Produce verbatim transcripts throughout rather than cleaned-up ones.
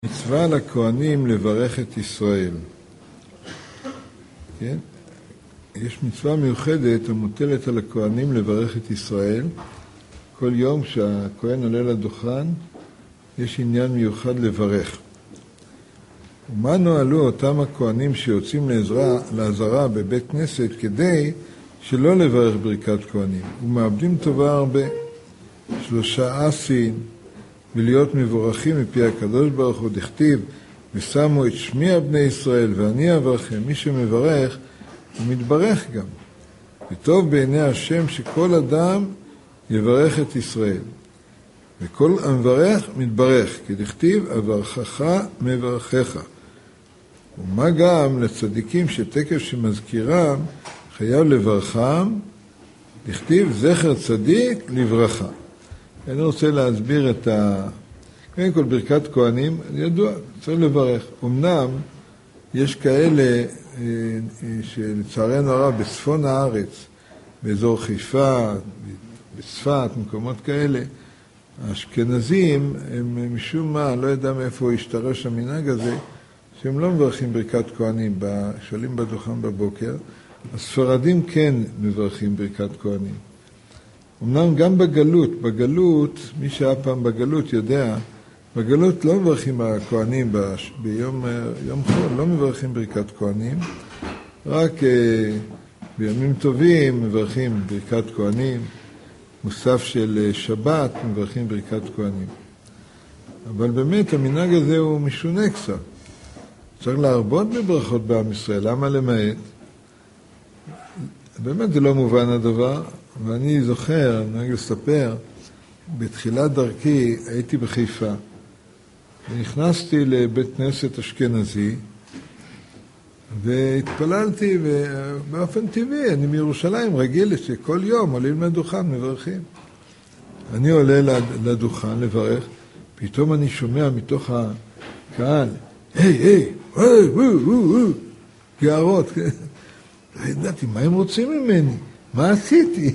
מצווה לכהנים לברך את ישראל. כן? יש מצווה מיוחדת המוטלת על הכהנים לברך את ישראל. כל יום כשהכהן עולה לדוכן, יש עניין מיוחד לברך. ומה נועלו אותם הכהנים שיוצאים לעזרה, לעזרה בבית כנסת כדי שלא לברך ברכת כהנים? ומאבדים טובה הרבה, שלושה עשין, ולהיות מבורכים מפי הקדוש ברוך הוא, דכתיב ושמו את שמי על בני ישראל ואני אברכם. מי שמברך הוא מתברך גם, וטוב בעיני השם שכל אדם יברך את ישראל, וכל המברך מתברך, כי דכתיב אברכך מברכך. ומה גם לצדיקים שתקף שמזכירם חייב לברכם, דכתיב זכר צדיק לברכה. אני רוצה להסביר את ה... קודם כל ברכת כהנים, ידוע, צריך לברך. אמנם יש כאלה שלצערנו הרב בצפון הארץ, באזור חיפה, בצפת, מקומות כאלה, האשכנזים הם משום מה, לא יודע מאיפה השתרש המנהג הזה, שהם לא מברכים ברכת כהנים, שואלים בדוכן בבוקר. הספרדים כן מברכים ברכת כהנים. אמנם גם בגלות, בגלות, מי שהיה פעם בגלות יודע, בגלות לא מברכים הכהנים ביום יום חול, לא מברכים ברכת כהנים, רק בימים טובים מברכים ברכת כהנים, מוסף של שבת מברכים ברכת כהנים. אבל באמת המנהג הזה הוא משונה קצת. צריך להרבות בברכות בעם ישראל, למה למעט? באמת זה לא מובן הדבר. ואני זוכר, אני נהג לספר, בתחילת דרכי הייתי בחיפה, ונכנסתי לבית כנסת אשכנזי, והתפללתי, ובאופן טבעי, אני מירושלים, רגיל שכל יום עולים לדוכן, מברכים. אני עולה לדוכן לברך, פתאום אני שומע מתוך הקהל, היי, היי, היי, היי, גערות. לא ידעתי, מה הם רוצים ממני? מה עשיתי?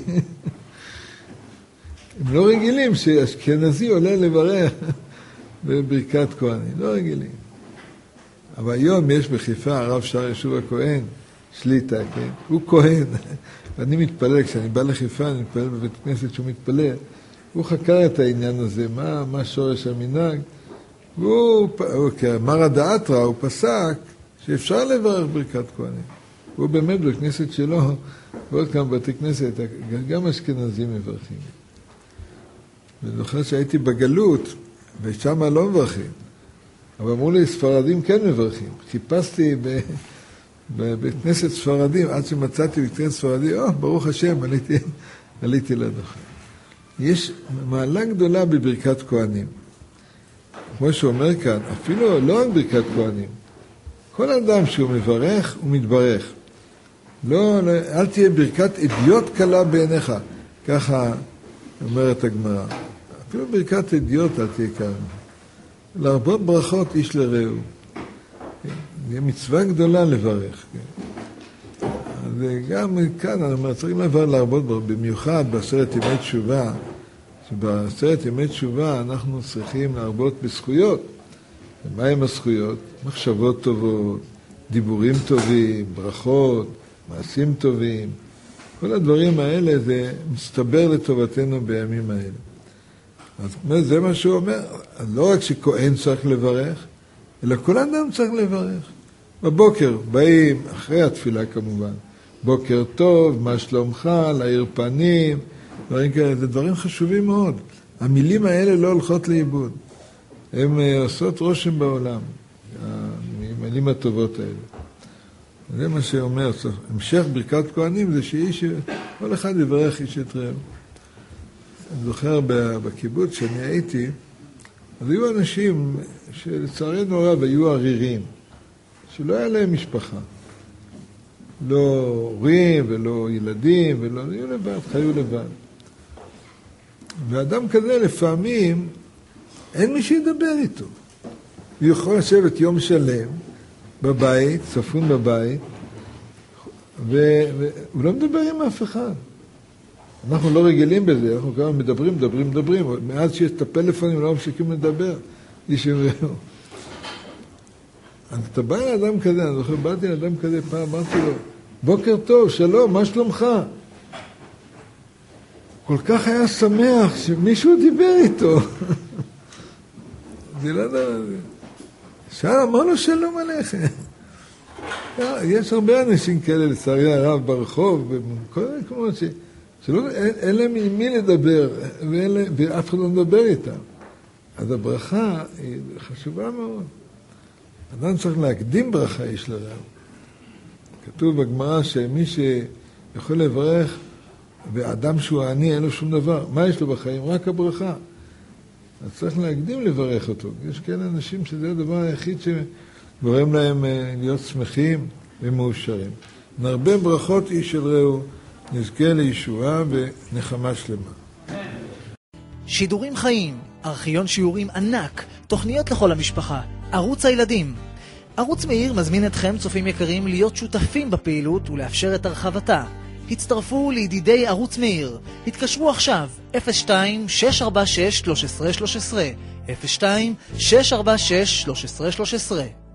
הם לא רגילים שאשכנזי עולה לברך בברכת כהנים, לא רגילים. אבל היום יש בחיפה הרב שר ישוב הכהן, שליטה, כן? הוא כהן. ואני מתפלל, כשאני בא לחיפה, אני מתפלל בבית כנסת שהוא מתפלל. הוא חקר את העניין הזה, מה, מה שורש המנהג. והוא, כאמר הדאתרא, הוא פסק שאפשר לברך ברכת כהנים. הוא באמת בכנסת שלו, ועוד כמה בתי כנסת, גם אשכנזים מברכים. ואני זוכר שהייתי בגלות, ושם לא מברכים. אבל אמרו לי, ספרדים כן מברכים. חיפשתי בבית כנסת ספרדים, עד שמצאתי בית כנסת ספרדי, או, ברוך השם, עליתי, עליתי לדוכן. יש מעלה גדולה בברכת כהנים. כמו שאומר כאן, אפילו לא רק ברכת כהנים. כל אדם שהוא מברך, הוא מתברך. לא, לא, אל תהיה ברכת אדיוט קלה בעיניך, ככה אומרת הגמרא. אפילו ברכת אדיוט אל תהיה קלה. להרבות ברכות איש לרעהו. זו מצווה גדולה לברך. וגם כאן אנחנו צריכים לברך להרבות ברכות, במיוחד בעשרת ימי תשובה, שבעשרת ימי תשובה אנחנו צריכים להרבות בזכויות. ומה הם הזכויות? מחשבות טובות, דיבורים טובים, ברכות, מעשים טובים. כל הדברים האלה זה מסתבר לטובתנו בימים האלה. אז זה מה שהוא אומר. לא רק שכהן צריך לברך, אלא כל אדם צריך לברך. בבוקר באים, אחרי התפילה כמובן, בוקר טוב, מה שלומך, להאיר פנים, דברים כאלה. זה דברים חשובים מאוד. המילים האלה לא הולכות לאיבוד. הן עושות רושם בעולם, המילים הטובות האלה. זה מה שאומר, המשך ברכת כהנים זה שאיש, כל אחד יברך איש את רעהו. אני זוכר בקיבוץ שאני הייתי, אז היו אנשים שלצערנו הרב היו ערירים, שלא היה להם משפחה. לא הורים ולא ילדים, ולא, היו לבד, חיו לבד. ואדם כזה לפעמים אין מי שידבר איתו. הוא יכול לשבת יום שלם בבית, צפון בבית, והוא לא מדבר עם אף אחד. אנחנו לא רגילים בזה, אנחנו כמה מדברים, מדברים, מדברים. מאז שיש את הפלאפונים לא מפסיקים לדבר. אתה בא לאדם כזה, אני זוכר, באתי לאדם כזה פעם, אמרתי לו, בוקר טוב, שלום, מה שלומך? כל כך היה שמח שמישהו דיבר איתו. זה לא יודע, שאל, אמר לו שלום עליכם. יש הרבה אנשים כאלה, לצערי הרב, ברחוב, בכל מקומות ש... שלא, אין, אין להם עם מי לדבר, ואין להם, ואף אחד לא מדבר איתם. אז הברכה היא חשובה מאוד. אדם צריך להקדים ברכה איש לרעהו. כתוב בגמרא שמי שיכול לברך, ואדם שהוא עני אין לו שום דבר, מה יש לו בחיים? רק הברכה. אז צריך להקדים לברך אותו. יש כאלה אנשים שזה הדבר היחיד שגורם להם להיות שמחים ומאושרים. נרבה ברכות איש של רעהו, נזכה לישועה ונחמה שלמה. שידורים חיים, ארכיון שיעורים ענק, תוכניות לכל המשפחה, ערוץ הילדים. ערוץ מאיר מזמין אתכם, צופים יקרים, להיות שותפים בפעילות ולאפשר את הרחבתה. הצטרפו לידידי ערוץ מאיר. התקשרו עכשיו אפס שתיים שש ארבע שש שלוש עשרה שלוש עשרה אפס שתיים שש ארבע שש שלוש עשרה שלוש עשרה.